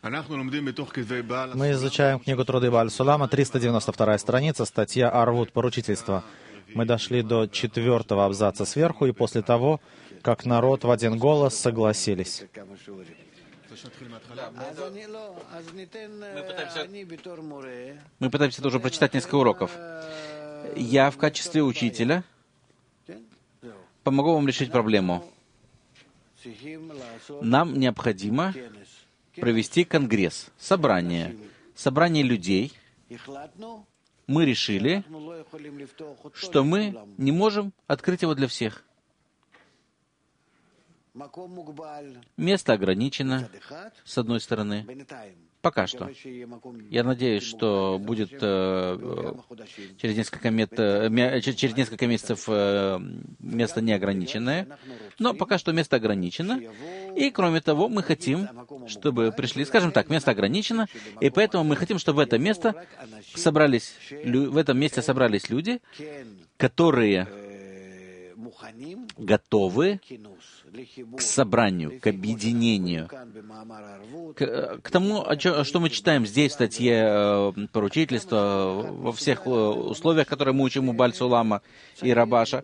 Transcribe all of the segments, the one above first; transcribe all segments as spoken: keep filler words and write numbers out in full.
Мы изучаем книгу Труды Бааль Сулама, триста девяносто вторая страница, статья Арвут, поручительство. Мы дошли до четвертого абзаца сверху, и после того, как народ в один голос согласились. Мы пытаемся тоже прочитать несколько уроков. Я в качестве учителя помогу вам решить проблему. Нам необходимо провести конгресс, собрание, собрание людей. Мы решили, что мы не можем открыть его для всех. Место ограничено, с одной стороны. Пока что. Я надеюсь, что будет э, через, несколько мет, э, через несколько месяцев э, место неограниченное, но пока что место ограничено. И, кроме того, мы хотим, чтобы пришли, скажем так, место ограничено, и поэтому мы хотим, чтобы в это место собрались, в этом месте собрались люди, которые готовы к собранию, к объединению, к, к тому, что мы читаем здесь в статье поручительства, во всех условиях, которые мы учим у Бааль Сулама и Рабаша.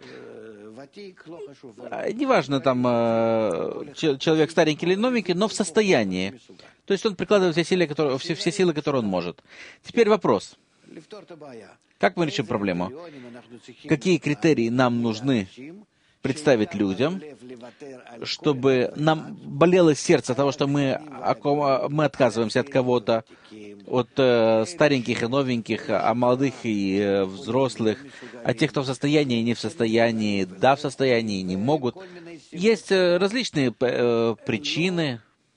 Неважно, там, человек старенький или новенький, но в состоянии. То есть он прикладывает все силы, которые, все, все силы, которые он может. Теперь вопрос. Как мы решим проблему? Какие критерии нам нужны представить людям, чтобы нам болело сердце того, что мы, мы отказываемся от кого-то, от э, стареньких и новеньких, а молодых и э, взрослых, от тех, кто в состоянии и не в состоянии, да, в состоянии и не могут. Есть э, различные э, причины,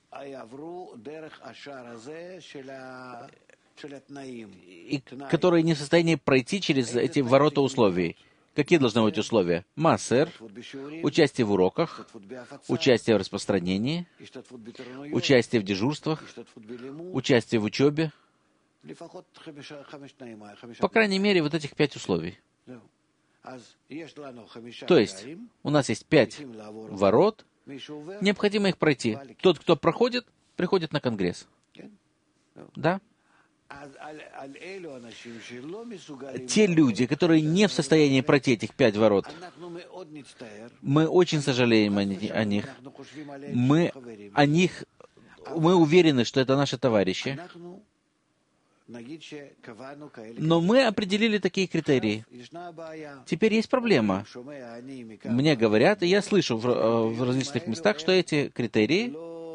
и, которые не в состоянии пройти через эти ворота условий. Какие должны быть условия? Маасер, участие в уроках, участие в распространении, участие в дежурствах, участие в учебе. По крайней мере, вот этих пять условий. То есть, у нас есть пять ворот, необходимо их пройти. Тот, кто проходит, приходит на конгресс. Да? Те люди, которые не в состоянии пройти этих пять ворот, мы очень сожалеем о них. Мы о них, мы уверены, что это наши товарищи. Но мы определили такие критерии. Теперь есть проблема. Мне говорят, и я слышу в, в различных местах, что эти критерии,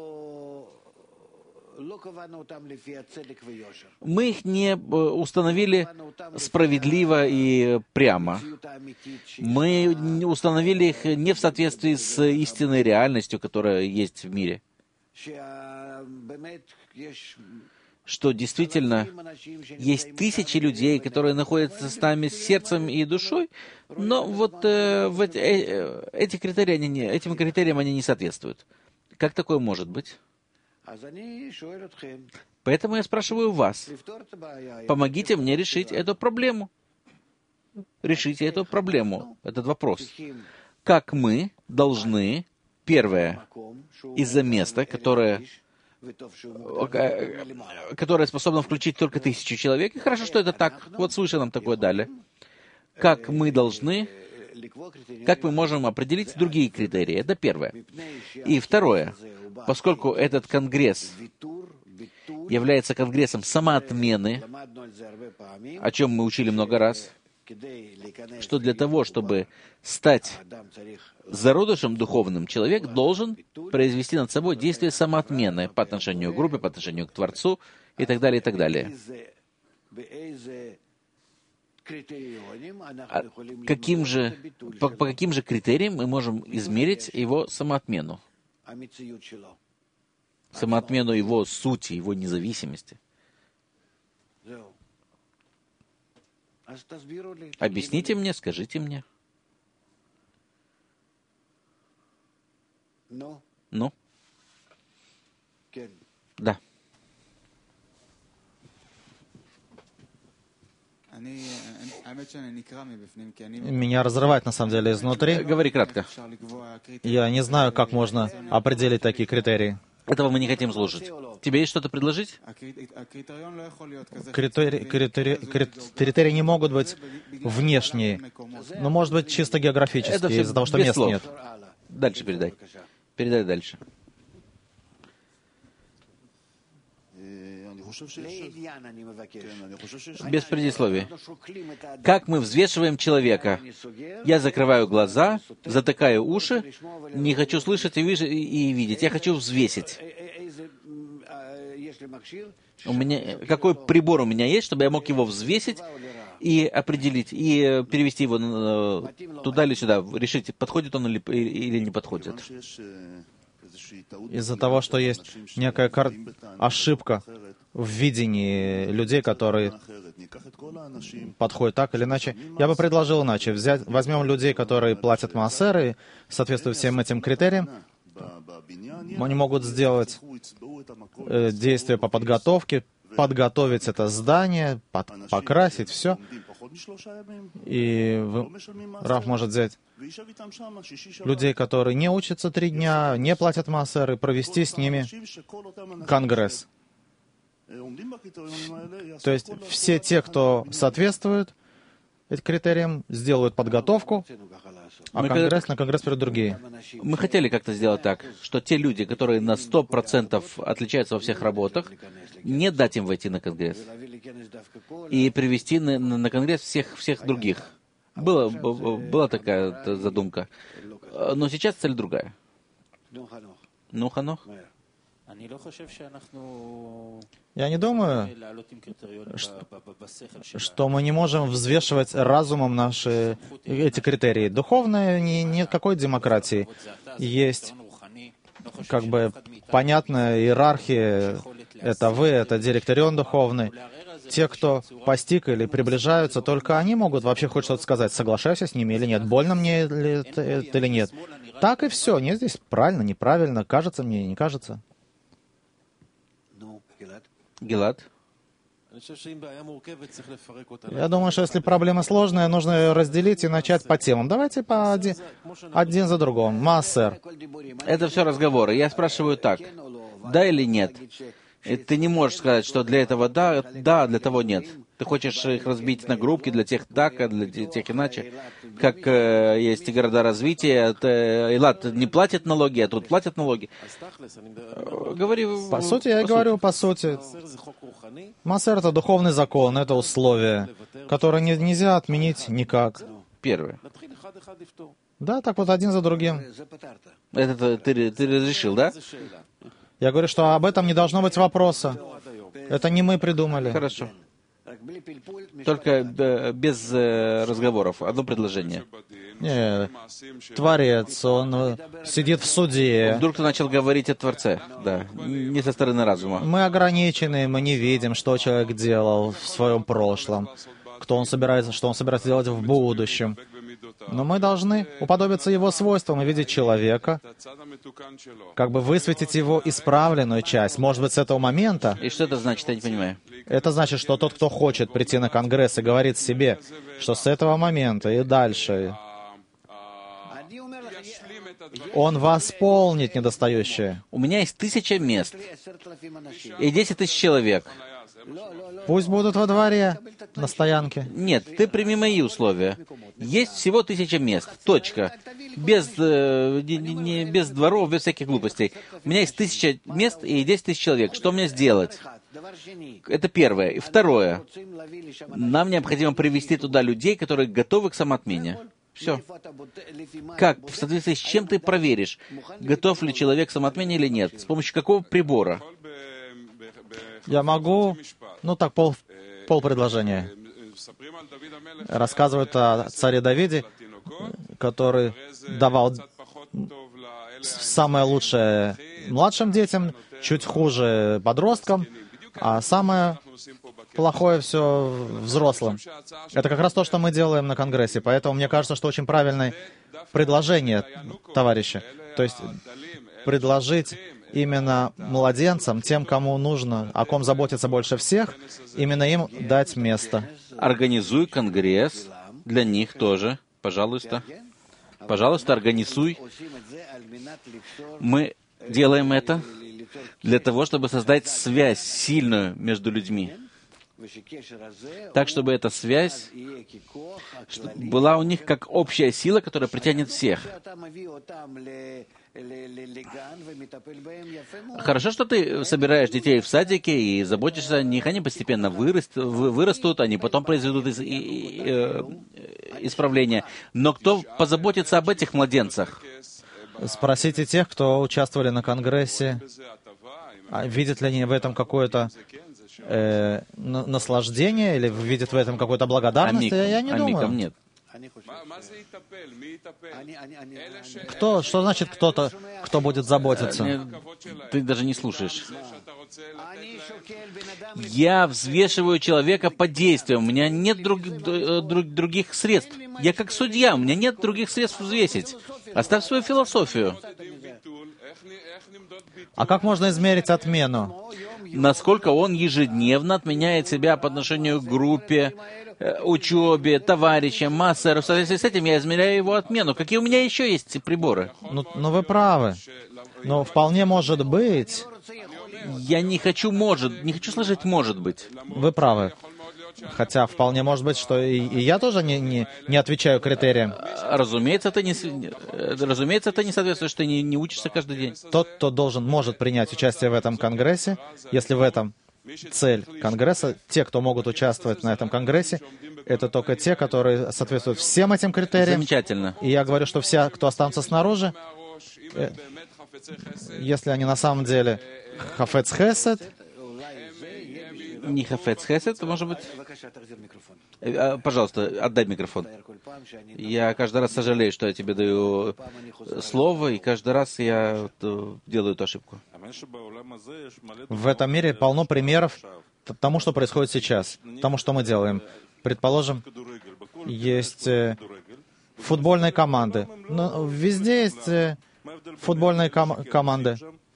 мы их не установили справедливо и прямо. Мы установили их не в соответствии с истинной реальностью, которая есть в мире. Что действительно есть тысячи людей, которые находятся с нами с сердцем и душой, но вот э, в эти, э, эти критерии, они не, этим критериям они не соответствуют. Как такое может быть? Поэтому я спрашиваю вас, помогите мне решить эту проблему. Решите эту проблему, этот вопрос. Как мы должны, первое, из-за места, которое, которое способно включить только тысячу человек, и хорошо, что это так, вот свыше нам такое дали, как мы должны, как мы можем определить другие критерии, это первое. И второе, поскольку этот конгресс является конгрессом самоотмены, о чем мы учили много раз, что для того, чтобы стать зародышем духовным, человек должен произвести над собой действие самоотмены по отношению к группе, по отношению к Творцу и так далее, и так далее. А каким же, по, по каким же критериям мы можем измерить его самоотмену? Самоотмену его сути, его независимости. Объясните мне, скажите мне. Ну? Да. Меня разрывает, на самом деле, изнутри. Говори кратко. Я не знаю, как можно определить такие критерии. Этого мы не хотим слушать. Тебе есть что-то предложить? Критерии, критерии, критерии не могут быть внешние, но может быть чисто географические, из-за того, что мест слов. нет. Дальше передай. Передай дальше. Без предисловий. Как мы взвешиваем человека? Я закрываю глаза, затыкаю уши, не хочу слышать и, виж... и видеть. Я хочу взвесить. У меня... Какой прибор у меня есть, чтобы я мог его взвесить и определить, и перевести его туда или сюда, решить, подходит он или, или не подходит. Из-за того, что есть некая кар... ошибка в видении людей, которые подходят так или иначе. Я бы предложил иначе. Взять, возьмем людей, которые платят маасеры, соответствуют всем этим критериям. Они могут сделать э, действия по подготовке, подготовить это здание, под, покрасить, все. И вы, Рав может взять людей, которые не учатся три дня, не платят маасеры, провести с ними конгресс. То есть все те, кто соответствует этим критериям, сделают подготовку, а мы конгресс как... на конгресс придут другие. Мы хотели как-то сделать так, что те люди, которые на сто процентов отличаются во всех работах, не дать им войти на конгресс и привести на, на конгресс всех, всех других. Была, была такая задумка. Но сейчас цель другая. Ну, Ханох? Я не думаю, что мы не можем взвешивать разумом наши эти критерии. Духовная не, нет какой демократии. Есть как бы понятная иерархия. Это вы, это директорион духовный. Те, кто постиг или приближаются, только они могут вообще хоть что-то сказать. Соглашаюсь с ними или нет, больно мне это или нет. Так и все. Нет здесь правильно, неправильно, кажется мне, не кажется. Гилад? Я думаю, что если проблема сложная, нужно ее разделить и начать по темам. Давайте по один, один за другим. Маасер. Это все разговоры. Я спрашиваю так. Да или нет? И ты не можешь сказать, что для этого да, да, а для того нет. Ты хочешь их разбить на группки, для тех так, а для тех иначе. Как э, есть города развития, Эйлат не платит налоги, а тут платят налоги. Говори... По сути, я и говорю, по сути. Маасер — это духовный закон, это условие, которое не, нельзя отменить никак. Первое. Да, так вот один за другим. Это ты, ты разрешил, да? Я говорю, что об этом не должно быть вопроса. Это не мы придумали. Хорошо. Только без э, разговоров. Одно предложение. Не, Творец, он сидит в суде. Вдруг ты начал говорить о Творце. Да, не со стороны разума. Мы ограничены, мы не видим, что человек делал в своем прошлом, кто он собирается, что он собирается делать в будущем. Но мы должны уподобиться его свойствам и видеть человека, как бы высветить его исправленную часть. Может быть, с этого момента... И что это значит, я не понимаю? Это значит, что тот, кто хочет прийти на конгресс и говорит себе, что с этого момента и дальше он восполнит недостающее. У меня есть тысяча мест и десять тысяч человек. Пусть будут во дворе, на стоянке. Нет, ты прими мои условия. Есть всего тысяча мест. Точка. Без, э, не, не, без дворов, без всяких глупостей. У меня есть тысяча мест и десять тысяч человек. Что мне сделать? Это первое. И второе. Нам необходимо привести туда людей, которые готовы к самоотмене. Все. Как? В соответствии с чем ты проверишь, готов ли человек к самоотмене или нет? С помощью какого прибора? Я могу, ну так, пол, пол предложения. Рассказывают о царе Давиде, который давал самое лучшее младшим детям, чуть хуже подросткам, а самое плохое все взрослым. Это как раз то, что мы делаем на Конгрессе. Поэтому мне кажется, что очень правильное предложение, товарищи. То есть предложить именно младенцам, тем, кому нужно, о ком заботиться больше всех, именно им дать место. Организуй конгресс для них тоже, пожалуйста. Пожалуйста, организуй. Мы делаем это для того, чтобы создать связь сильную между людьми. Так, чтобы эта связь была у них как общая сила, которая притянет всех. Хорошо, что ты собираешь детей в садике и заботишься о них, они постепенно выраст, вырастут, они потом произведут из, и, и, э, исправление. Но кто позаботится об этих младенцах? Спросите тех, кто участвовали на Конгрессе, видят ли они в этом какое-то э, наслаждение или видят в этом какую-то благодарность? Амиком, Я не амиком думаю. нет. Кто, что значит кто-то, кто будет заботиться? Ты даже не слушаешь. Я взвешиваю человека по действиям. У меня нет друг, друг, других средств. Я как судья, у меня нет других средств взвесить. Оставь свою философию. А как можно измерить отмену? Насколько он ежедневно отменяет себя по отношению к группе, учебе, товарищам, массеру. В соответствии с этим я измеряю его отмену. Какие у меня еще есть приборы? Ну, ну вы правы. Но вполне может быть... Я не хочу может, не хочу слышать «может быть». Вы правы. Хотя вполне может быть, что и, и я тоже не, не, не отвечаю критериям. Разумеется, это не, разумеется, это не соответствует, что ты не, не учишься каждый день. Тот, кто должен, может принять участие в этом Конгрессе, если в этом цель Конгресса, те, кто могут участвовать на этом Конгрессе, это только те, которые соответствуют всем этим критериям. Замечательно. И я говорю, что все, кто останутся снаружи, э, если они на самом деле хафец хесед, не хафец хесед, может быть... Пожалуйста, отдай микрофон. Я каждый раз сожалею, что я тебе даю слово, и каждый раз я делаю эту ошибку. В этом мире полно примеров тому, что происходит сейчас, тому, что мы делаем. Предположим, есть футбольные команды. Но везде есть футбольные ком- команды.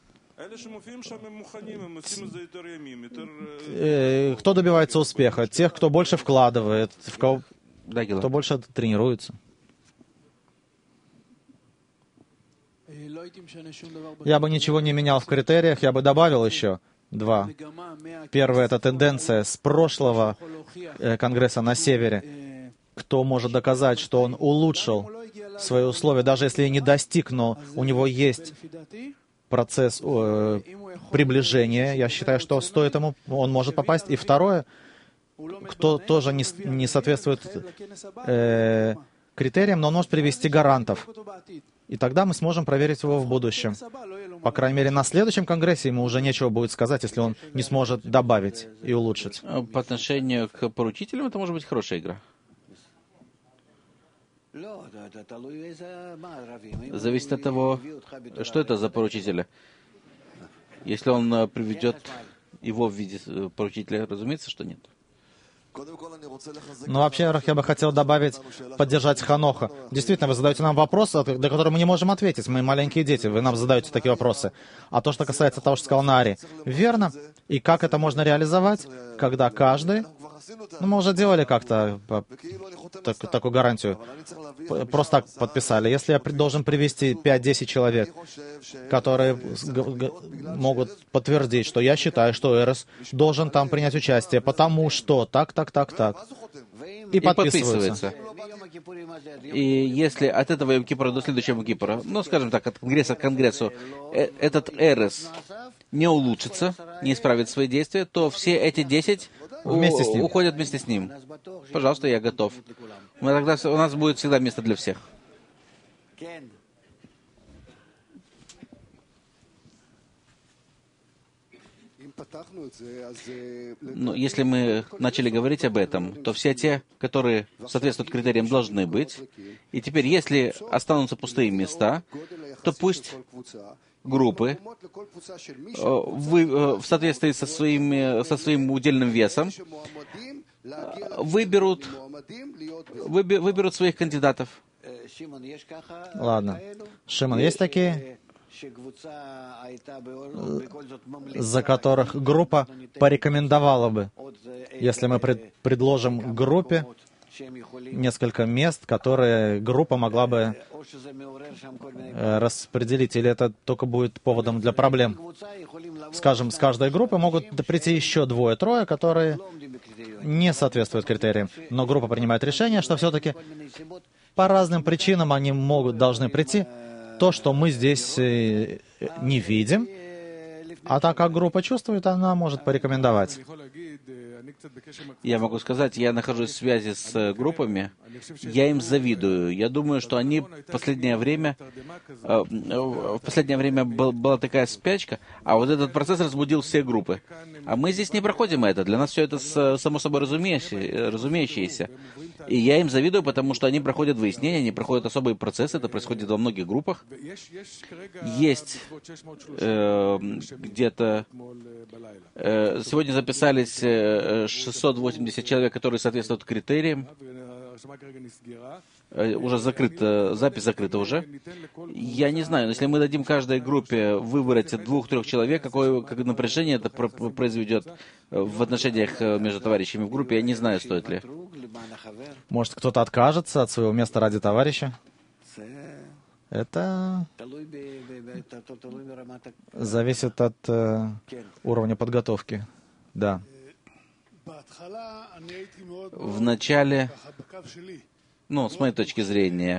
Кто добивается успеха? Тех, кто больше вкладывает, в кого, кто больше тренируется. Я бы ничего не менял в критериях, я бы добавил еще два. Первое — это тенденция с прошлого Конгресса на Севере. Кто может доказать, что он улучшил свои условия, даже если и не достиг, но у него есть процесс э, приближения. Я считаю, что стоит ему, он может попасть. И второе, кто тоже не, не соответствует э, критериям, но он может привести гарантов. И тогда мы сможем проверить его в будущем. По крайней мере, на следующем Конгрессе ему уже нечего будет сказать, если он не сможет добавить и улучшить. По отношению к поручителям это может быть хорошая игра. Зависит от того, что это за поручителя. Если он приведет его в виде поручителя, разумеется, что нет. Ну, вообще, я бы хотел добавить, поддержать Ханоха. Действительно, вы задаете нам вопросы, до которых мы не можем ответить. Мы маленькие дети, вы нам задаете такие вопросы. А то, что касается того, что сказал Нари, верно. И как это можно реализовать, когда каждый... Ну, мы уже делали как-то так, такую гарантию. Просто так подписали. Если я должен привести пять-десять человек, которые могут подтвердить, что я считаю, что Эрос должен там принять участие, потому что так, так, так, так. И, и подписываются. И если от этого Йом-Кипура до следующего Йом-Кипура, ну, скажем так, от Конгресса к Конгрессу, э этот Эрос не улучшится, не исправит свои действия, то все эти десять вместе с ним. уходят вместе с ним. Пожалуйста, я готов. Мы тогда, у нас будет всегда место для всех. Но если мы начали говорить об этом, то все те, которые соответствуют критериям, должны быть. И теперь, если останутся пустые места, то пусть группы вы, в соответствии со своим, со своим удельным весом выберут, выберут своих кандидатов. Ладно. Шимон, есть такие, за которых группа порекомендовала бы, если мы пред, предложим группе несколько мест, которые группа могла бы распределить, или это только будет поводом для проблем? Скажем, с каждой группы могут прийти еще двое-трое, которые не соответствуют критериям, но группа принимает решение, что все-таки по разным причинам они могут, должны прийти. То, что мы здесь не видим, а так как группа чувствует, она может порекомендовать. Я могу сказать, я нахожусь в связи с группами, я им завидую. Я думаю, что они в последнее время, в последнее время была такая спячка, а вот этот процесс разбудил все группы. А мы здесь не проходим это, для нас все это само собой разумеющееся. И я им завидую, потому что они проходят выяснения, они проходят особые процессы, это происходит во многих группах. Есть э, где-то... Э, сегодня записались э, шестьсот восемьдесят человек, которые соответствуют критериям. Э, уже закрыта, запись закрыта уже. Я не знаю, если мы дадим каждой группе выбрать двух-трех человек, какое как напряжение это произведет в отношениях между товарищами в группе, я не знаю, стоит ли. Может, кто-то откажется от своего места ради товарища? Это зависит от э, уровня подготовки. Да. В начале, ну, с моей точки зрения,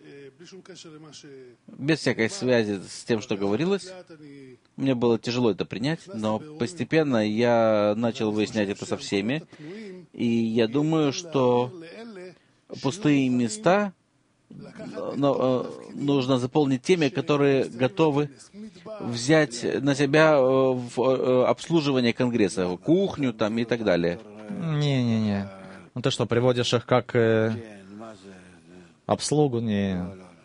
без всякой связи с тем, что говорилось, мне было тяжело это принять, но постепенно я начал выяснять это со всеми, и я думаю, что пустые места но, нужно заполнить теми, которые готовы взять на себя в обслуживание Конгресса, кухню там и так далее. Не-не-не. Ну ты что, приводишь их как э, обслугу? Не.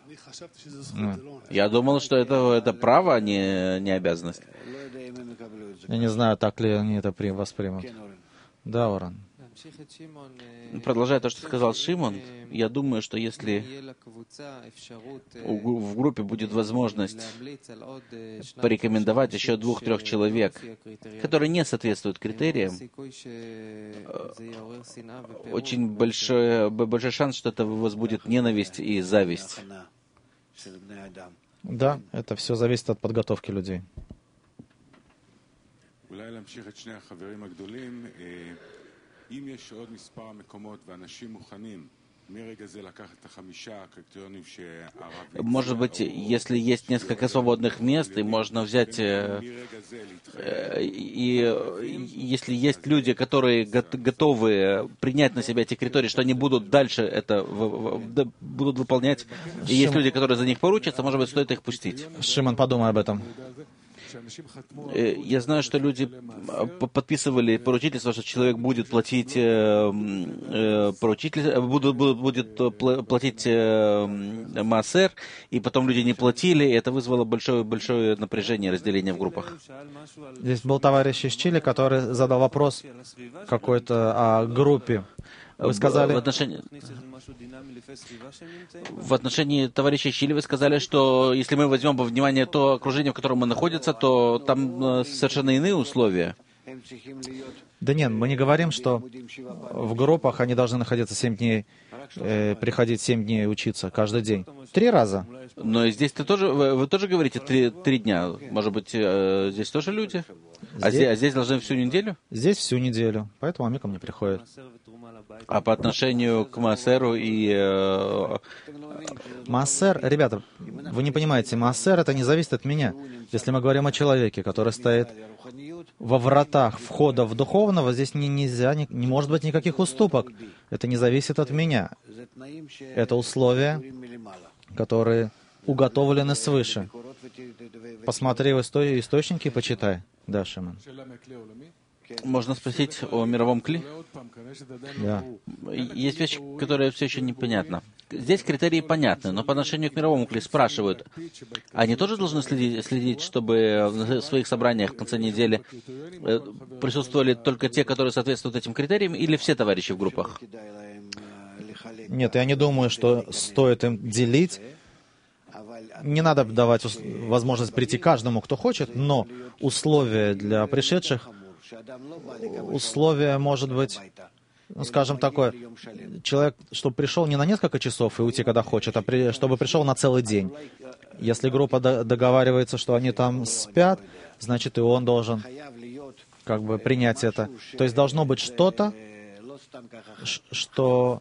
Я думал, что это, это право, а не, не обязанность. Я не знаю, так ли они это воспримут. Да, Оран. Продолжая то, что сказал Шимон, я думаю, что если в группе будет возможность порекомендовать еще двух-трех человек, которые не соответствуют критериям, очень большой, большой шанс, что это возбудит ненависть и зависть. Да, это все зависит от подготовки людей. Может быть, если есть несколько свободных мест, и можно взять, э, э, и если есть люди, которые готовы принять на себя эти критерии, что они будут дальше это в, в, будут выполнять, и Шим... есть люди, которые за них поручатся, может быть, стоит их пустить. Шимон, подумай об этом. Я знаю, что люди подписывали поручительство, что человек будет платить поручитель, будет, будет платить маасер, и потом люди не платили, и это вызвало большое, большое напряжение, разделение в группах. Здесь был товарищ из Чили, который задал вопрос какой-то о группе. Вы сказали... В отношении... В отношении товарища Чили вы сказали, что если мы возьмем во внимание то окружение, в котором мы находимся, то там совершенно иные условия. Да нет, мы не говорим, что в группах они должны находиться семь дней, э, приходить семь дней учиться каждый день. Три раза. Но здесь-то тоже, вы, вы тоже говорите три, три дня. Может быть, э, здесь тоже люди? Здесь? А, здесь, а здесь должны всю неделю? Здесь всю неделю, поэтому они ко мне приходят. А по отношению к маасеру и... Э... Маасер, ребята, вы не понимаете, маасер это не зависит от меня. Если мы говорим о человеке, который стоит во вратах входа в духовного, здесь не, нельзя, не, не может быть никаких уступок. Это не зависит от меня. Это условия, которые уготовлены свыше. Посмотри в исто- источники и почитай. Да, Шимон. Можно спросить о мировом кли? Да. Есть вещь, которая все еще непонятна. Здесь критерии понятны, но по отношению к мировому кли спрашивают, они тоже должны следить, следить, чтобы в своих собраниях в конце недели присутствовали только те, которые соответствуют этим критериям, или все товарищи в группах? Нет, я не думаю, что стоит им делить. Не надо давать возможность прийти каждому, кто хочет, но условия для пришедших, условия, может быть, ну, скажем, такое, человек, чтобы пришел не на несколько часов и уйти, когда хочет, а при, чтобы пришел на целый день. Если группа до, договаривается, что они там спят, значит, и он должен как бы принять это. То есть должно быть что-то, что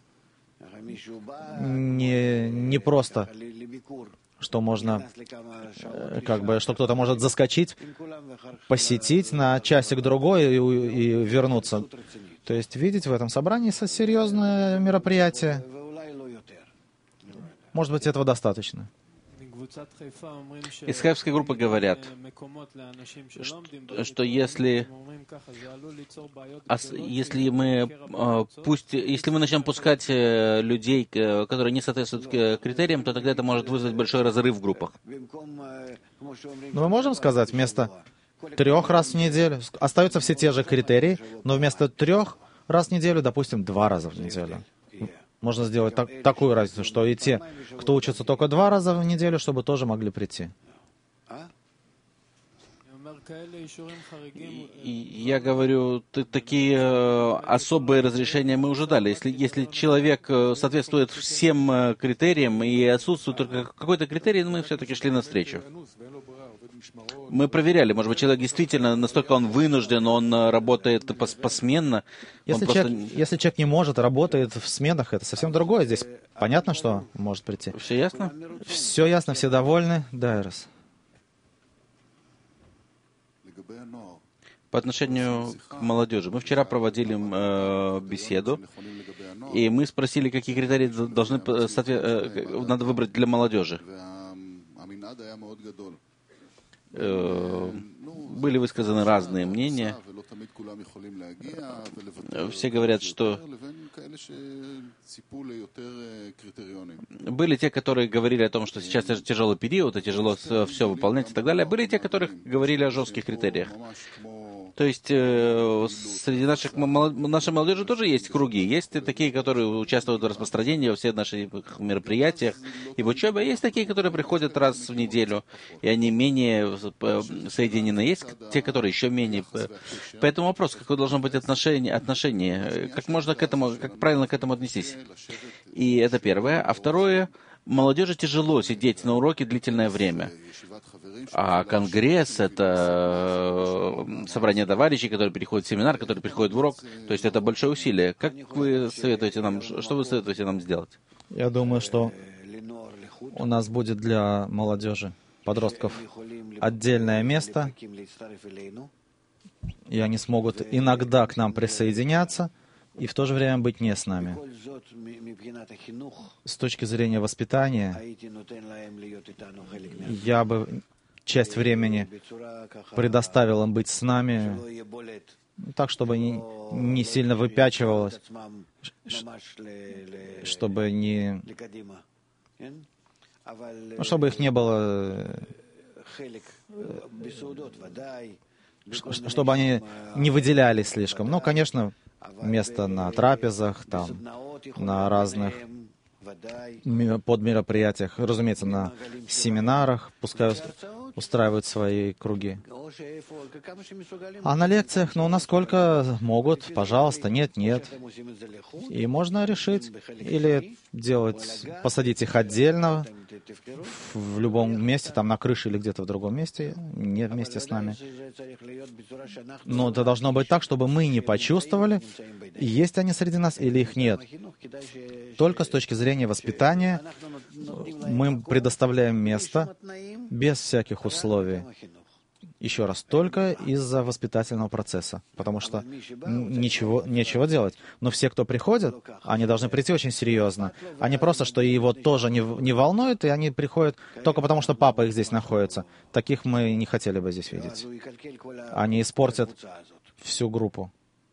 не, не просто, что можно, как бы, что кто-то может заскочить, посетить на часик-другой и, и вернуться. То есть видеть в этом собрании серьезное мероприятие. Может быть, этого достаточно. Из хайфской группы говорят, что если, если мы пусть, если мы начнем пускать людей, которые не соответствуют критериям, то тогда это может вызвать большой разрыв в группах. Но мы можем сказать, вместо трех раз в неделю остаются все те же критерии, но вместо трех раз в неделю, допустим, два раза в неделю. Можно сделать так, такую разницу, что и те, кто учатся только два раза в неделю, чтобы тоже могли прийти. И я говорю, такие особые разрешения мы уже дали. Если, если человек соответствует всем критериям и отсутствует только какой-то критерий, мы все-таки шли навстречу. Мы проверяли, может быть, человек действительно настолько он вынужден, он работает пос посменно. Если, просто... человек, если человек не может, работает в сменах, это совсем другое. Здесь понятно, что может прийти. Все ясно? Все ясно, все довольны. Да, Эрос. По отношению к молодежи. Мы вчера проводили э, беседу, и мы спросили, какие критерии должны э, надо выбрать для молодежи. Э, были высказаны разные мнения. Все говорят, что были те, которые говорили о том, что сейчас тяжелый период, и тяжело все выполнять и так далее. Были те, которые говорили о жестких критериях. То есть э, среди наших, нашей молодежи тоже есть круги. Есть такие, которые участвуют в распространении во всех наших мероприятиях и в учебе. А есть такие, которые приходят раз в неделю, и они менее соединены. Есть те, которые еще менее. Поэтому вопрос, какое должно быть отношение, отношение, как можно к этому, как правильно к этому отнестись. И это первое. А второе, молодежи тяжело сидеть на уроке длительное время. А конгресс — это собрание товарищей, которые приходят в семинар, которые приходят в урок. То есть это большое усилие. Как вы советуете нам, что вы советуете нам сделать? Я думаю, что у нас будет для молодежи, подростков, отдельное место, и они смогут иногда к нам присоединяться, и в то же время быть не с нами. С точки зрения воспитания, я бы часть времени предоставил им быть с нами, так, чтобы не, не сильно выпячивалось, чтобы не... Ну, чтобы их не было... Чтобы они не выделялись слишком. Ну, конечно, место на трапезах, там, на разных подмероприятиях, разумеется, на семинарах, пускай устраивают свои круги. А на лекциях, ну, насколько могут, пожалуйста, нет, нет. И можно решить, или делать, посадить их отдельно, в любом месте, там на крыше или где-то в другом месте, не вместе с нами. Но это должно быть так, чтобы мы не почувствовали, есть они среди нас или их нет. Только с точки зрения воспитания мы предоставляем место без всяких условий. Еще раз, только из-за воспитательного процесса, потому что ничего, нечего делать. Но все, кто приходят, они должны прийти очень серьезно, а не просто, что его тоже не, не волнует, и они приходят только потому, что папа их здесь находится. Таких мы не хотели бы здесь видеть. Они испортят всю группу.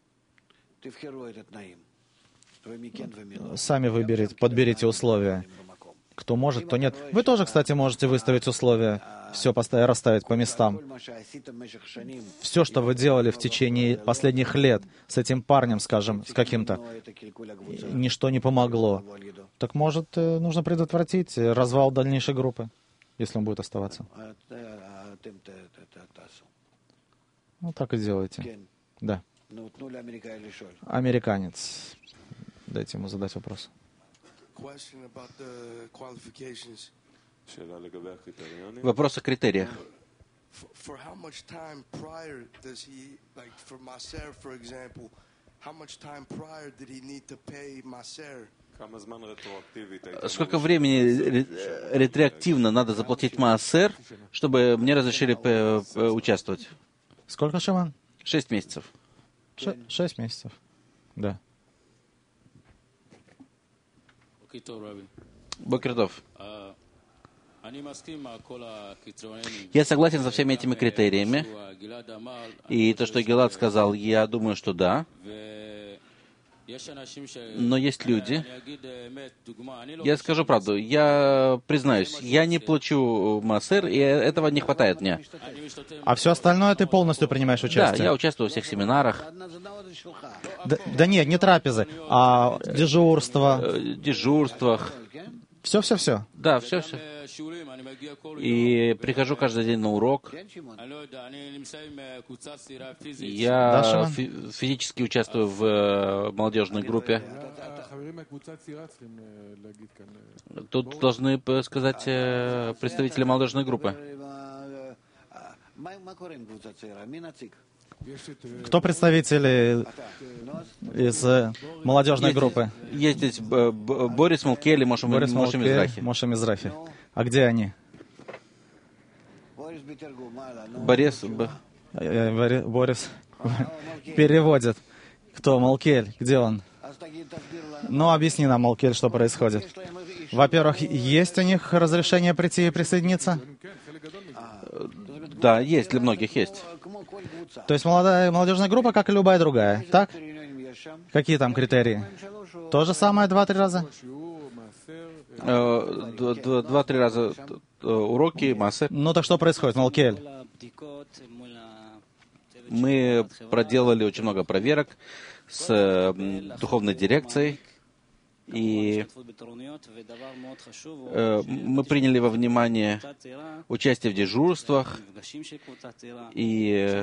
Сами выберите, подберите условия. Кто может, кто нет. Вы тоже, кстати, можете выставить условия, все поставить, расставить по местам. Все, что вы делали в течение последних лет с этим парнем, скажем, с каким-то, ничто не помогло. Так, может, нужно предотвратить развал дальнейшей группы, если он будет оставаться. Ну, так и делайте. Да. Американец. Дайте ему задать вопрос. Вопрос о критериях. Сколько времени ретроактивно надо заплатить маасер, чтобы мне разрешили участвовать? Сколько, Шимон? Шесть месяцев. Ш- шесть месяцев. Да. Бокердов. Я согласен со всеми этими критериями. И то, что Гилад сказал, я думаю, что да. Но есть люди, я скажу правду, я признаюсь, я не плачу маасер, и этого не хватает мне. А все остальное ты полностью принимаешь участие? Да, я участвую во всех семинарах. Да, да нет, не трапезы, а дежурство. Э, дежурствах. Все-все-все. Да, все-все. И прихожу каждый день на урок. Я фи- физически участвую в э, молодежной группе. Тут должны сказать э, представители молодежной группы. Кто представители из э, молодежной Есть, группы? есть здесь Б- Б- Борис Малкели, Моше Борис Моше Малкель, Мизрахи. Моше Мизрахи. А где они? Борис, Б- Э, Бори- Борис переводит. Кто? Малкель? Где он? Ну, объясни нам, Малкель, что происходит. Во-первых, есть у них разрешение прийти и присоединиться? Да, есть, для многих есть. То есть молодая, молодежная группа, как и любая другая, так? Какие там критерии? То же самое два-три раза? Э, д- д- Два-три раза э, уроки, массы. Ну так что происходит, Малкель? Мы проделали очень много проверок с э, духовной дирекцией. И э, мы приняли во внимание участие в дежурствах. И э,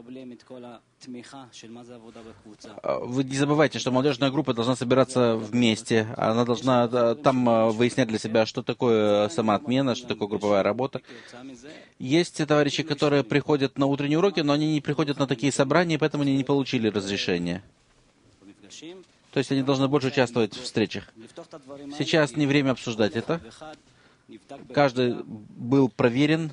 вы не забывайте, что молодежная группа должна собираться вместе. Она должна э, там э, выяснять для себя, что такое самоотмена, что такое групповая работа. Есть товарищи, которые приходят на утренние уроки, но они не приходят на такие собрания, поэтому они не получили разрешения. То есть они должны больше участвовать в встречах. Сейчас не время обсуждать это. Каждый был проверен.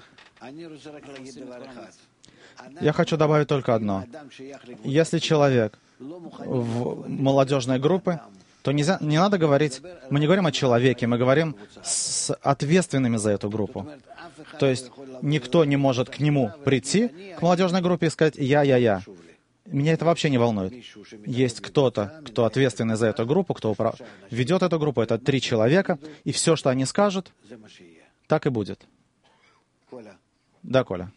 Я хочу добавить только одно. Если человек в молодежной группе, то нельзя, не надо говорить, мы не говорим о человеке, мы говорим с ответственными за эту группу. То есть никто не может к нему прийти, к молодежной группе, и сказать «я, я, я». Меня это вообще не волнует. Есть кто-то, кто ответственный за эту группу, кто управ... ведет эту группу, это три человека, и все, что они скажут, так и будет. Да, Коля?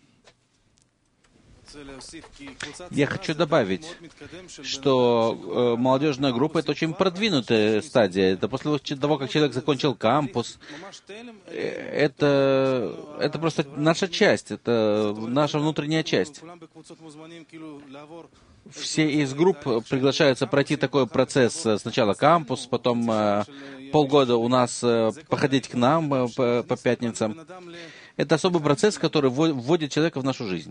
Я хочу добавить, что э, молодежная группа — это очень продвинутая стадия. Это после того, как человек закончил кампус. Э, это, это просто наша часть, это наша внутренняя часть. Все из групп приглашаются пройти такой процесс. Сначала кампус, потом э, полгода у нас э, походить к нам э, по, по пятницам. Это особый процесс, который вводит человека в нашу жизнь.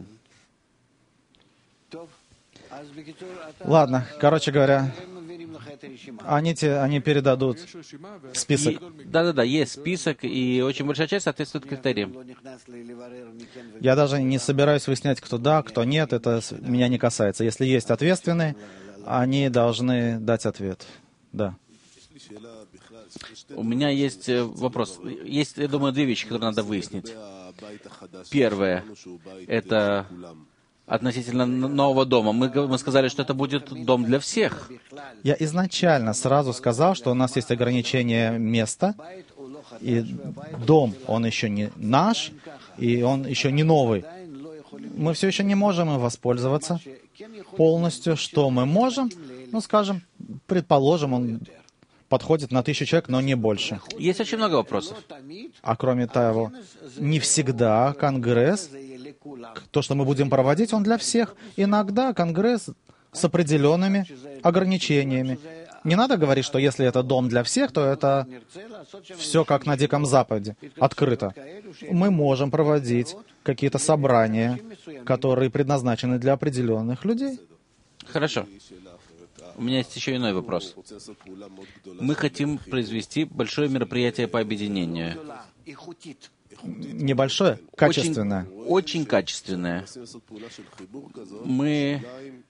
Ладно, короче говоря, они, те, они передадут список. Да-да-да, есть список, и очень большая часть соответствует критериям. Я даже не собираюсь выяснять, кто да, кто нет, это меня не касается. Если есть ответственные, они должны дать ответ. Да. У меня есть вопрос. Есть, я думаю, две вещи, которые надо выяснить. Первое — это относительно нового дома. Мы, мы сказали, что это будет дом для всех. Я изначально сразу сказал, что у нас есть ограничение места, и дом, он еще не наш, и он еще не новый. Мы все еще не можем им воспользоваться полностью. Что мы можем? Ну, скажем, предположим, он подходит на тысячу человек, но не больше. Есть очень много вопросов. А кроме того, не всегда конгресс, то, что мы будем проводить, он для всех. Иногда конгресс с определенными ограничениями. Не надо говорить, что если это дом для всех, то это все как на Диком Западе, открыто. Мы можем проводить какие-то собрания, которые предназначены для определенных людей. Хорошо. У меня есть еще иной вопрос. Мы хотим произвести большое мероприятие по объединению. Небольшое, качественное. Очень, очень качественное. Мы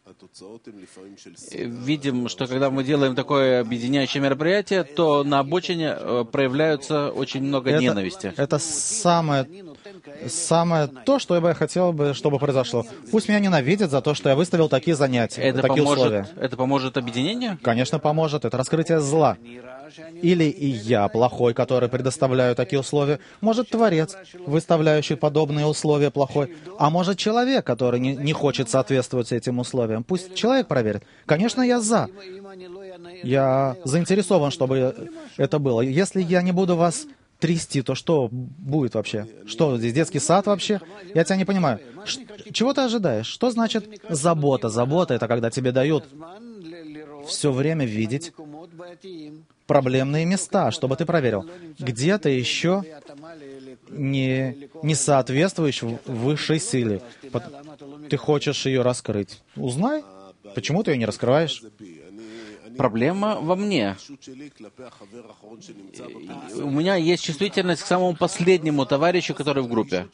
видим, что когда мы делаем такое объединяющее мероприятие, то на обочине проявляются очень много это, ненависти. Это самое, самое то, что я бы хотел бы, чтобы произошло. Пусть меня ненавидят за то, что я выставил такие занятия, это такие поможет, условия. Это поможет объединению? Конечно, поможет. Это раскрытие зла. Или и я, плохой, который предоставляю такие условия. Может, Творец, выставляющий подобные условия, плохой. А может, человек, который не, не хочет соответствовать этим условиям. Пусть человек проверит. Конечно, я за. Я заинтересован, чтобы это было. Если я не буду вас трясти, то что будет вообще? Что, здесь детский сад вообще? Я тебя не понимаю. Ш- чего ты ожидаешь? Что значит забота? Забота — это когда тебе дают все время видеть проблемные места, чтобы ты проверил. Где ты еще не, не соответствуешь высшей силе. Ты хочешь ее раскрыть. Узнай, почему ты ее не раскрываешь. Проблема во мне. У меня есть чувствительность к самому последнему товарищу, который в группе.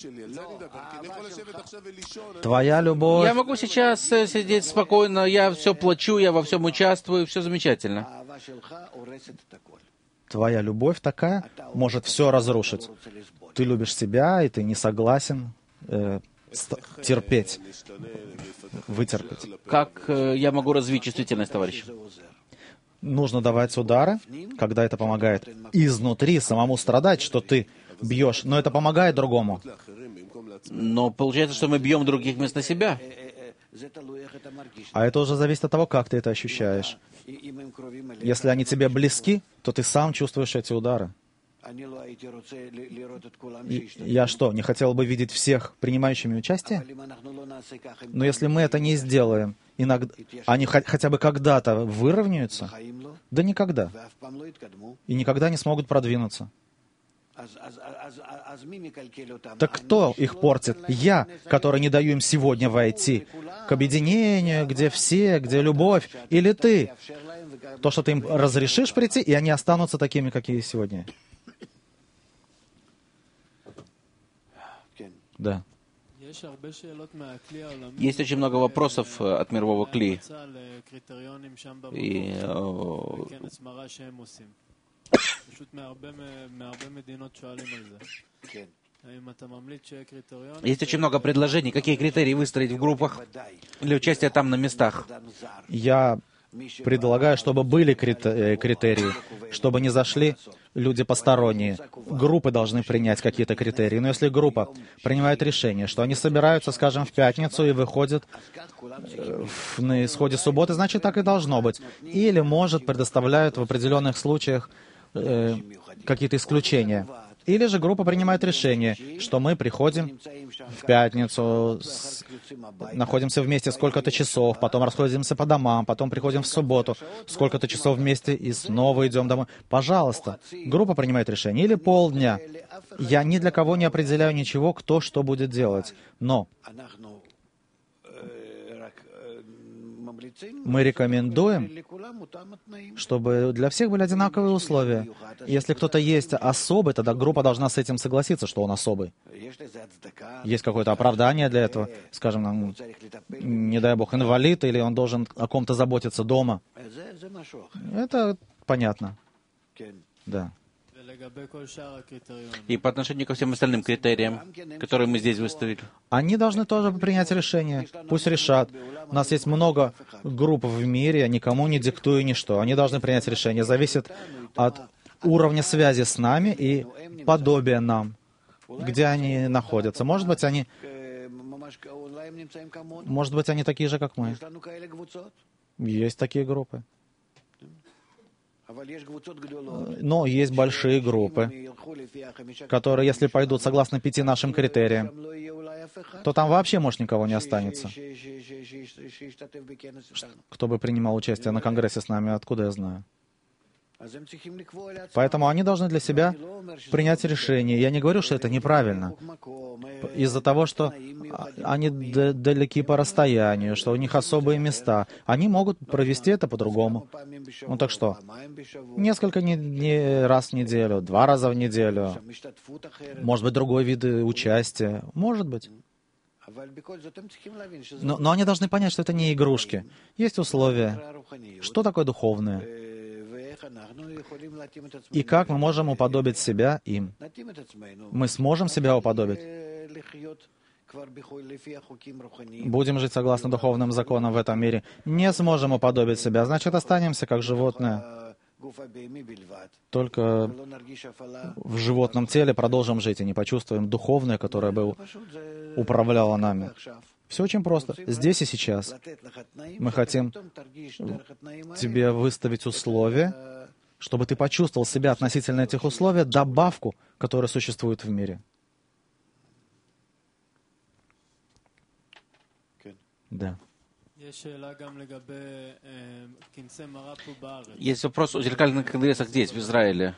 Твоя любовь... Я могу сейчас сидеть спокойно, я все плачу, я во всем участвую, все замечательно. Твоя любовь такая может все разрушить. Ты любишь себя, и ты не согласен э, терпеть, вытерпеть. Как э, я могу развить чувствительность, товарищ? Нужно давать удары, когда это помогает изнутри самому страдать, что ты бьешь, но это помогает другому. Но получается, что мы бьем других вместо себя. А это уже зависит от того, как ты это ощущаешь. Если они тебе близки, то ты сам чувствуешь эти удары. И я что, не хотел бы видеть всех принимающими участие? Но если мы это не сделаем, иногда, они хотя бы когда-то выровняются? Да никогда. И никогда не смогут продвинуться. Так кто их портит? Я, который не даю им сегодня войти к объединению, где все, где любовь, или ты? То, что ты им разрешишь прийти, и они останутся такими, какие сегодня. Да. Есть очень много вопросов от мирового кли. И, о, есть очень много предложений, какие критерии выстроить в группах для участия там на местах. Я предлагаю, чтобы были критерии, чтобы не зашли люди посторонние. Группы должны принять какие-то критерии. Но если группа принимает решение, что они собираются, скажем, в пятницу и выходят на исходе субботы, значит, так и должно быть. Или, может, предоставляют в определенных случаях э, какие-то исключения. Или же группа принимает решение, что мы приходим в пятницу, с... находимся вместе сколько-то часов, потом расходимся по домам, потом приходим в субботу, сколько-то часов вместе и снова идем домой. Пожалуйста, группа принимает решение. Или полдня. Я ни для кого не определяю ничего, кто что будет делать. Но мы рекомендуем, чтобы для всех были одинаковые условия. Если кто-то есть особый, тогда группа должна с этим согласиться, что он особый. Есть какое-то оправдание для этого. Скажем, нам, не дай бог, инвалид, или он должен о ком-то заботиться дома. Это понятно. Да. И по отношению ко всем остальным критериям, которые мы здесь выставили. Они должны тоже принять решение. Пусть решат. У нас есть много групп в мире, я никому не диктую ничто. Они должны принять решение. Зависит от уровня связи с нами и подобия нам, где они находятся. Может быть, они... Может быть, они такие же, как мы. Есть такие группы. Но есть большие группы, которые, если пойдут согласно пяти нашим критериям, то там вообще, может, никого не останется. Кто бы принимал участие на Конгрессе с нами, откуда я знаю? Поэтому они должны для себя принять решение. Я не говорю, что это неправильно. Из-за того, что они далеки по расстоянию, что у них особые места. Они могут провести это по-другому. Ну так что? Несколько не, не раз в неделю, два раза в неделю. Может быть, другой вид участия. Может быть. Но, но они должны понять, что это не игрушки. Есть условия. Что такое духовное? И как мы можем уподобить себя им? Мы сможем себя уподобить? Будем жить согласно духовным законам в этом мире. Не сможем уподобить себя, значит, останемся как животное. Только в животном теле продолжим жить и не почувствуем духовное, которое бы управляло нами. Все очень просто. Здесь и сейчас. Мы хотим тебе выставить условия, чтобы ты почувствовал себя относительно этих условий, добавку, которая существует в мире. Да. Есть вопрос о зеркальных конгрессах здесь, в Израиле.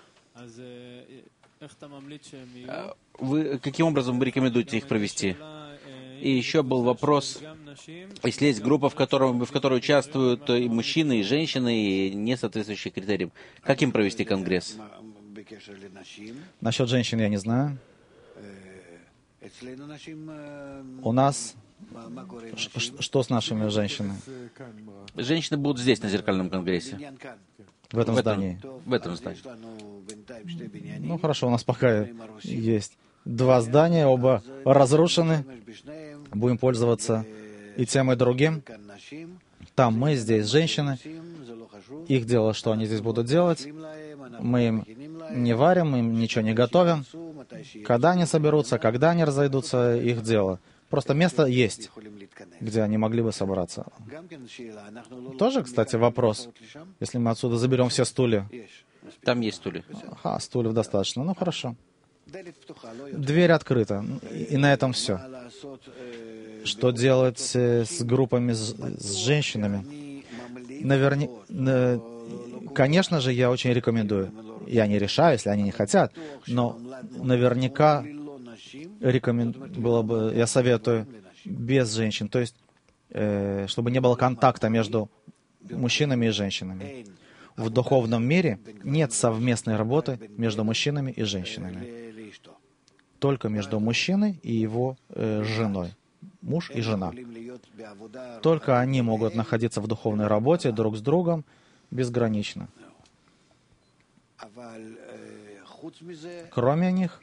Вы каким образом вы рекомендуете их провести? И еще был вопрос, если есть группа, в, котором, в которой участвуют и мужчины, и женщины, и не соответствующие критериям, как им провести конгресс? Насчет женщин я не знаю. У нас... Что с нашими женщинами? Женщины будут здесь, на зеркальном конгрессе. В этом в здании? Этом, в этом здании. Ну хорошо, у нас пока есть два здания, оба разрушены. Будем пользоваться и тем, и другим. Там мы, здесь женщины. Их дело, что они здесь будут делать. Мы им не варим, мы им ничего не готовим. Когда они соберутся, когда они разойдутся, их дело. Просто место есть, где они могли бы собраться. Тоже, кстати, вопрос. Если мы отсюда заберем все стулья. Там есть стулья. Ага, стульев достаточно. Ну, хорошо. Дверь открыта. И на этом все. Что делать с группами, с, с женщинами? Наверняка... Конечно же, я очень рекомендую. Я не решаю, если они не хотят, но наверняка рекомен... было бы, я советую, без женщин. То есть, э, чтобы не было контакта между мужчинами и женщинами. В духовном мире нет совместной работы между мужчинами и женщинами. Только между мужчиной и его э, женой. Муж и жена. Только они могут находиться в духовной работе друг с другом безгранично. Кроме них,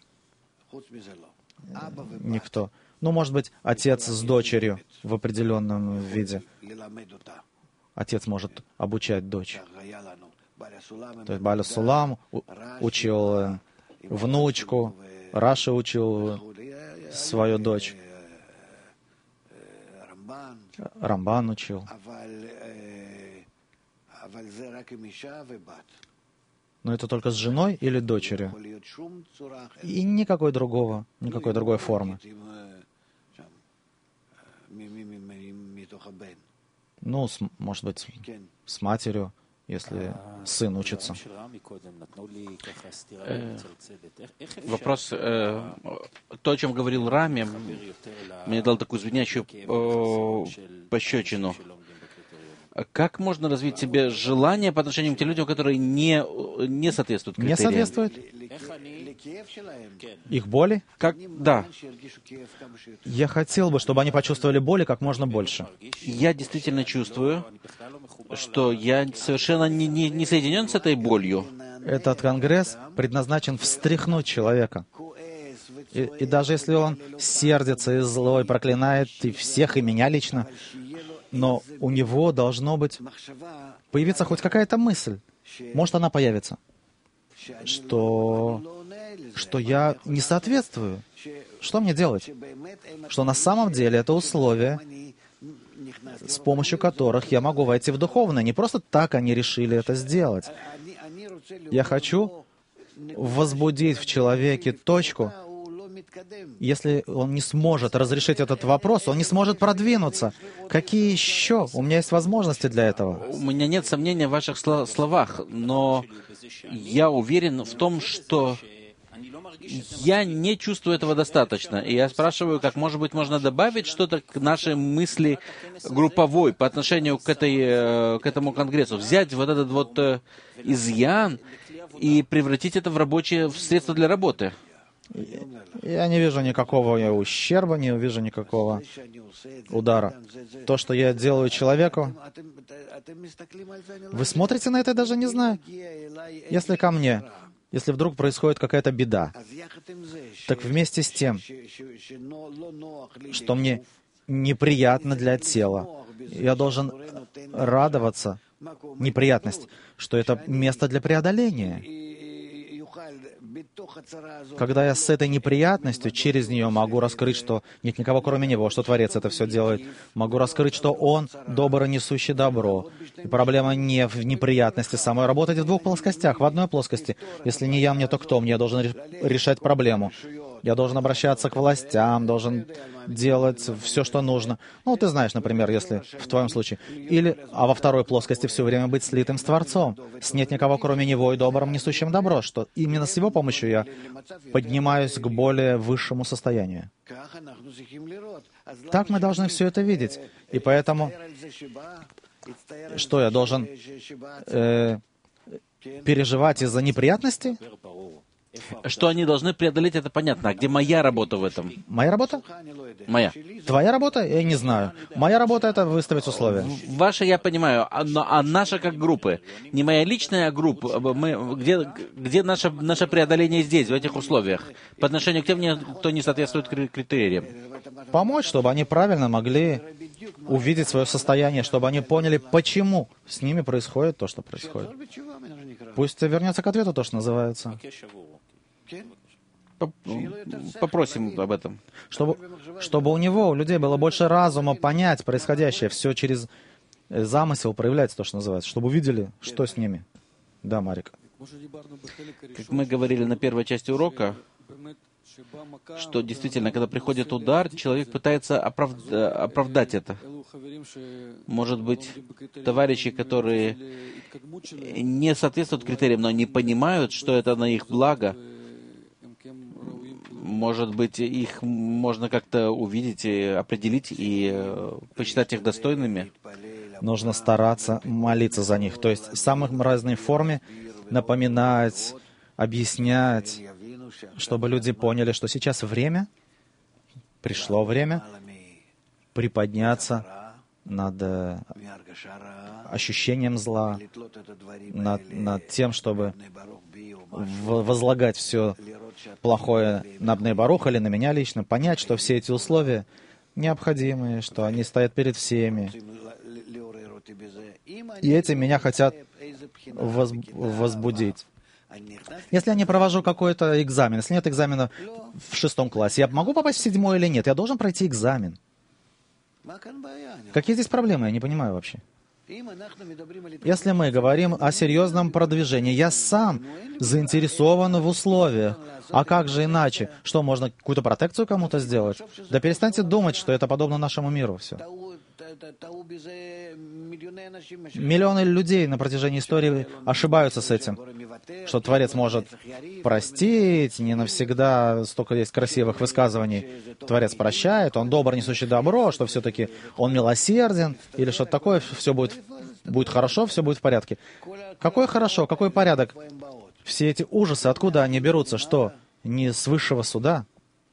никто. Ну, может быть, отец с дочерью в определенном виде. Отец может обучать дочь. То есть Баля Сулам учил внучку, Раша учил свою дочь, Рамбан учил. Но это только с женой или дочерью? И никакой другого, никакой другой формы. Ну, с, может быть, с матерью, если сын учится. Э, вопрос, э, то, о чем говорил Рами, мне дал такую звенящую э, пощечину. Как можно развить в себе желание по отношению к тем людям, которые не, не соответствуют критериям? Не соответствуют? Их боли? Как? Да. Я хотел бы, чтобы они почувствовали боли как можно больше. Я действительно чувствую, что я совершенно не, не, не соединен с этой болью. Этот конгресс предназначен встряхнуть человека. И, и даже если он сердится и злой, проклинает и всех, и меня лично, но у него должно быть появиться хоть какая-то мысль. Может, она появится. Что, что я не соответствую. Что мне делать? Что на самом деле это условия, с помощью которых я могу войти в духовное. Не просто так они решили это сделать. Я хочу возбудить в человеке точку. Если он не сможет разрешить этот вопрос, он не сможет продвинуться. Какие еще? У меня есть возможности для этого. У меня нет сомнения в ваших сло- словах, но я уверен в том, что я не чувствую этого достаточно. И я спрашиваю, как, может быть, можно добавить что-то к нашей мысли групповой по отношению к, этой, э, к этому конгрессу. Взять вот этот вот э, изъян и превратить это в рабочее в средство для работы. Я не вижу никакого ущерба, не вижу никакого удара. То, что я делаю человеку, вы смотрите на это, я даже не знаю. Если ко мне, если вдруг происходит какая-то беда, так вместе с тем, что мне неприятно для тела, я должен радоваться, неприятность, что это место для преодоления. Когда я с этой неприятностью через нее могу раскрыть, что нет никого кроме Него, что Творец это все делает, могу раскрыть, что Он добро несущий добро. И проблема не в неприятности самой. Работать в двух плоскостях. В одной плоскости, если не я, мне, то кто? Мне должен решать проблему. Я должен обращаться к властям, должен делать все, что нужно. Ну, ты знаешь, например, если в твоем случае. Или, а во второй плоскости все время быть слитым с Творцом. С нет никого, кроме Него, и добрым, несущим добро. Что именно с Его помощью я поднимаюсь к более высшему состоянию. Так мы должны все это видеть. И поэтому, что я должен э, переживать из-за неприятностей? Что они должны преодолеть, это понятно. А где моя работа в этом? Моя работа? Моя. Твоя работа? Я не знаю. Моя работа — это выставить условия. Ваша я понимаю, а, но, а наша как группы? Не моя личная, а группа. Мы, где где наше, наше преодоление здесь, в этих условиях? По отношению к тем, кто не соответствует критериям. Помочь, чтобы они правильно могли увидеть свое состояние, чтобы они поняли, почему с ними происходит то, что происходит. Пусть вернется к ответу то, что называется. Попросим об этом. Чтобы, чтобы у него, у людей было больше разума понять происходящее. Все через замысел проявляется то, что называется. Чтобы увидели, что с ними. Да, Марик. Как мы говорили на первой части урока, что действительно, когда приходит удар, человек пытается оправд... оправдать это. Может быть, товарищи, которые не соответствуют критериям, но они понимают, что это на их благо, может быть, их можно как-то увидеть, и определить и посчитать их достойными. Нужно стараться молиться за них. То есть в самых разной форме напоминать, объяснять, чтобы люди поняли, что сейчас время, пришло время приподняться над ощущением зла, над, над тем, чтобы возлагать все плохое на Бней Барух или на меня лично, понять, что все эти условия необходимые, что они стоят перед всеми. И этим меня хотят воз, возбудить. Если я не провожу какой-то экзамен, если нет экзамена в шестом классе, я могу попасть в седьмой или нет? Я должен пройти экзамен. Какие здесь проблемы? Я не понимаю вообще. Если мы говорим о серьезном продвижении, я сам заинтересован в условиях. А как же иначе? Что, можно какую-то протекцию кому-то сделать? Да перестаньте думать, что это подобно нашему миру все. Миллионы людей на протяжении истории ошибаются с этим, что Творец может простить, не навсегда, столько есть красивых высказываний. Творец прощает, Он добр, несущий добро, что все-таки Он милосерден, или что-то такое, все будет, будет хорошо, все будет в порядке. Какое хорошо, какой порядок? Все эти ужасы, откуда они берутся? Что, не с высшего суда?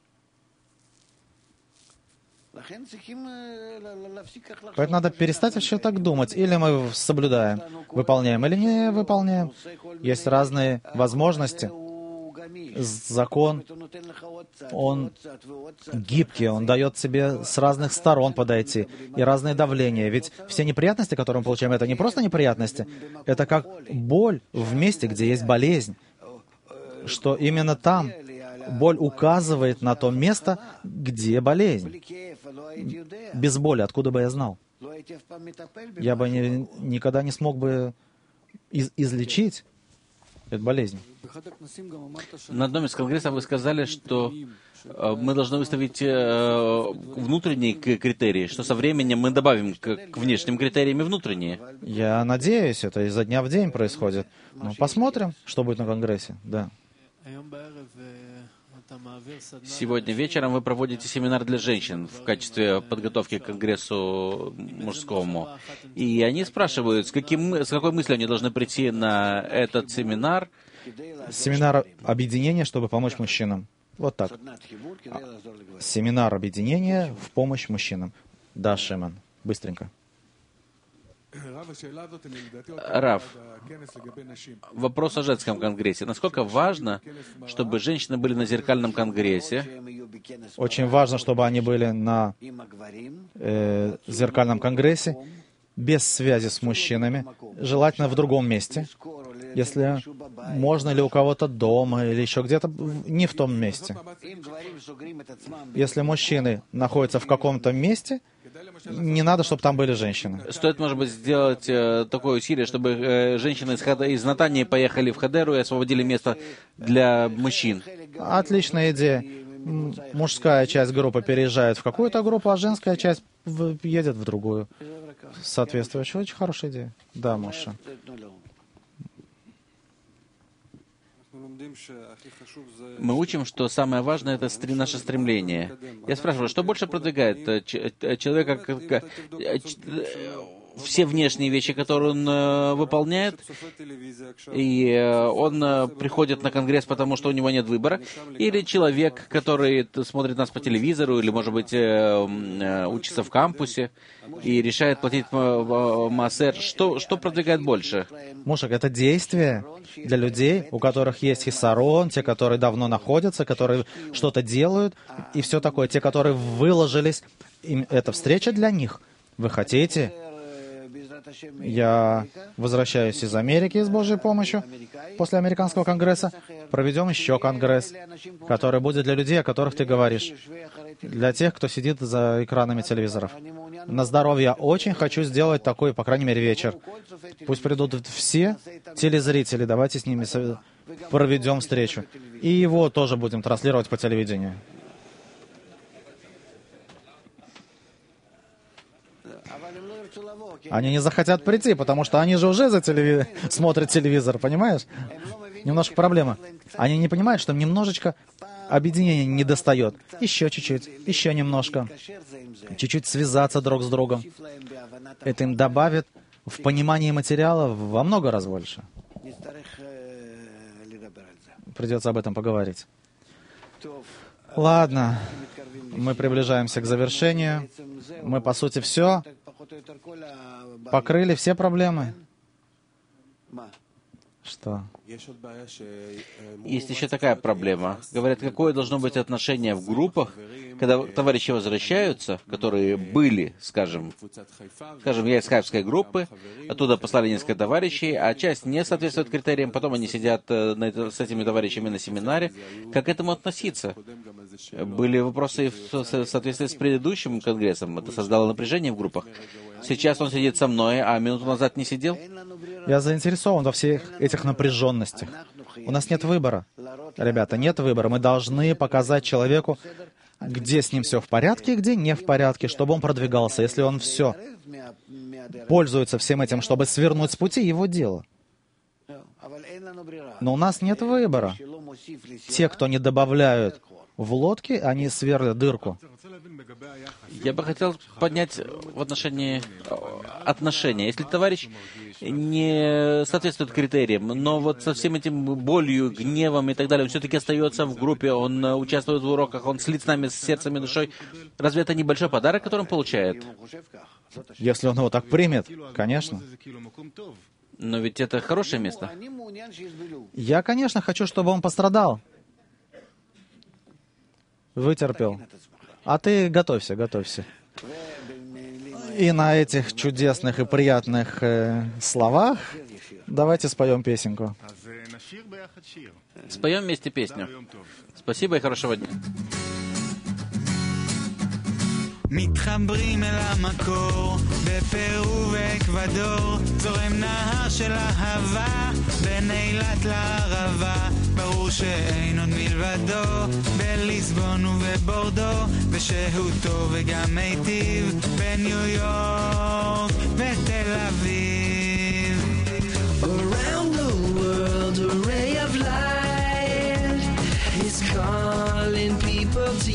Поэтому надо перестать вообще так думать. Или мы соблюдаем, выполняем, или не выполняем. Есть разные возможности. Закон, он гибкий, он дает себе с разных сторон подойти. И разные давления. Ведь все неприятности, которые мы получаем, это не просто неприятности. Это как боль в месте, где есть болезнь. Что именно там боль указывает на то место, где болезнь. Без боли, откуда бы я знал? Я бы не, никогда не смог бы из, излечить Это болезнь. На одном из конгрессов вы сказали, что э, мы должны выставить э, внутренние критерии, что со временем мы добавим к, к внешним критериям и внутренние. Я надеюсь, это изо дня в день происходит. Ну, посмотрим, что будет на конгрессе. Да. Сегодня вечером вы проводите семинар для женщин в качестве подготовки к конгрессу мужскому. И они спрашивают, с, каким, с какой мыслью они должны прийти на этот семинар. Семинар объединения, чтобы помочь мужчинам. Вот так. Семинар объединения в помощь мужчинам. Да, Шимон. Быстренько. Рав, вопрос о женском конгрессе. Насколько важно, чтобы женщины были на зеркальном конгрессе? Очень важно, чтобы они были на э, зеркальном конгрессе, без связи с мужчинами, желательно в другом месте. Если можно ли у кого-то дома или еще где-то, не в том месте. Если мужчины находятся в каком-то месте, не надо, чтобы там были женщины. Стоит, может быть, сделать э, такое усилие, чтобы э, женщины из, Хад... из Натании поехали в Хадеру и освободили место для мужчин. Отличная идея. М- Мужская часть группы переезжает в какую-то группу, а женская часть в... едет в другую. Соответствующая. Очень хорошая идея. Да, Моша. Мы учим, что самое важное — это стр- наше стремление. Я спрашиваю, что больше продвигает э, ч- э, человека, как, как, э, ч- э, все внешние вещи, которые он э, выполняет, и э, он э, приходит на конгресс, потому что у него нет выбора, или человек, который т- смотрит нас по телевизору, или, может быть, э, э, учится в кампусе, и решает платить э, маасер. Что, что продвигает больше? Мушек, это действие для людей, у которых есть хисарон, те, которые давно находятся, которые что-то делают, и все такое. Те, которые выложились, им эта встреча для них. Вы хотите? Я возвращаюсь из Америки с Божьей помощью. После американского конгресса проведем еще конгресс, который будет для людей, о которых ты говоришь. Для тех, кто сидит за экранами телевизоров. На здоровье я очень хочу сделать такой, по крайней мере, вечер. Пусть придут все телезрители, давайте с ними проведем встречу. И его тоже будем транслировать по телевидению. Они не захотят прийти, потому что они же уже за телеви... смотрят телевизор, понимаешь? Немножко проблема. Они не понимают, что им немножечко объединения не достает. Еще чуть-чуть, еще немножко. Чуть-чуть связаться друг с другом. Это им добавит в понимании материала во много раз больше. Придется об этом поговорить. Ладно, мы приближаемся к завершению. Мы, по сути, все покрыли, все проблемы. Что? Есть еще такая проблема. Говорят, какое должно быть отношение в группах, когда товарищи возвращаются, которые были, скажем, скажем, я из хайфской группы, оттуда послали несколько товарищей, а часть не соответствует критериям, потом они сидят на это, с этими товарищами на семинаре. Как к этому относиться? Были вопросы в соответствии с предыдущим конгрессом. Это создало напряжение в группах. Сейчас он сидит со мной, а минуту назад не сидел. Я заинтересован во всех этих напряженностях. У нас нет выбора. Ребята, нет выбора. Мы должны показать человеку, где с ним все в порядке и где не в порядке, чтобы он продвигался. Если он все пользуется всем этим, чтобы свернуть с пути, его дело. Но у нас нет выбора. Те, кто не добавляют в лодки, они сверлят дырку. Я бы хотел поднять в отношении отношения. Если товарищ не соответствует критериям, но вот со всем этим болью, гневом и так далее, он все-таки остается в группе, он участвует в уроках, он слит с нами с сердцем и душой, разве это не большой подарок, который он получает? Если он его так примет, конечно. Но ведь это хорошее место. Я, конечно, хочу, чтобы он пострадал. Вытерпел. А ты готовься, готовься. И на этих чудесных и приятных э, словах давайте споем песенку. Споем вместе песню. Спасибо и хорошего дня. מתחברים אל המקור, בפרו ואקוודור, זורם נהר נהר של אהבה בין אילת לערבה, ברור שאין עוד מלבדו בליסבון ובבורדו, ושהותו וגם מיטיב בניו יורק ותל אביב. Around the world a ray of light is calling people to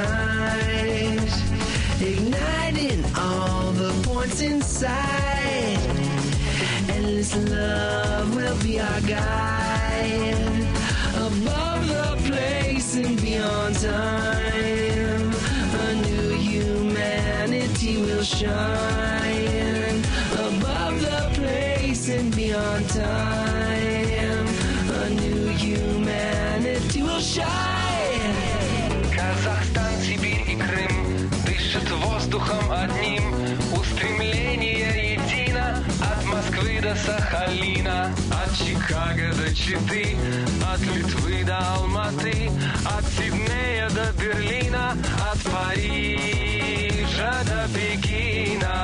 unite, igniting all the points inside. Endless love will be our guide, above the place and beyond time. A new humanity will shine, above the place and beyond time. A new humanity will shine. Казахстан, Сибирь и Крым дышат воздухом одним. Устремление едино от Москвы до Сахалина, от Чикаго до Читы, от Литвы до Алматы, от Сиднея до Берлина, от Парижа до Пекина.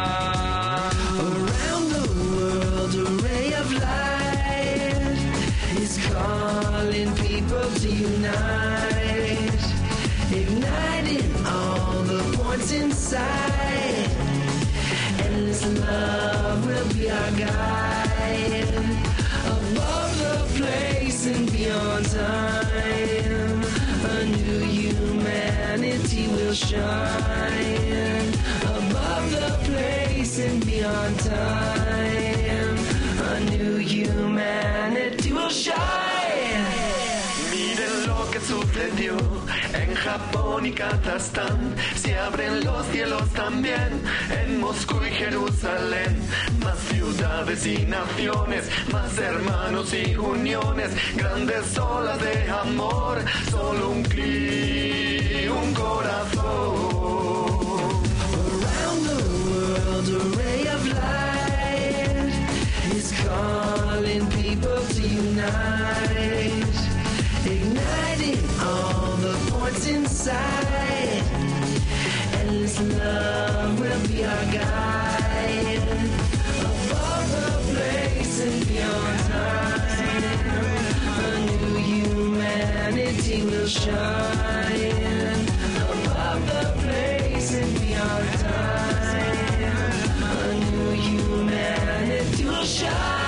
Around the world a ray of light is calling people to unite, igniting all the points inside. Endless love will be our guide, above the place and beyond time. A new humanity will shine, above the place and beyond time. A new humanity will shine. Miren lo que sucedió en Japón y Kazajstán. Se abren los cielos también en Moscú y Jerusalén. Más ciudades y naciones, más hermanos y uniones, grandes olas de amor, solo un clic, un corazón. Around the world a ray of light is calling people to unite, igniting all the points inside. Endless love will be our guide, above the place and beyond time. A new humanity will shine, above the place and beyond time. A new humanity will shine.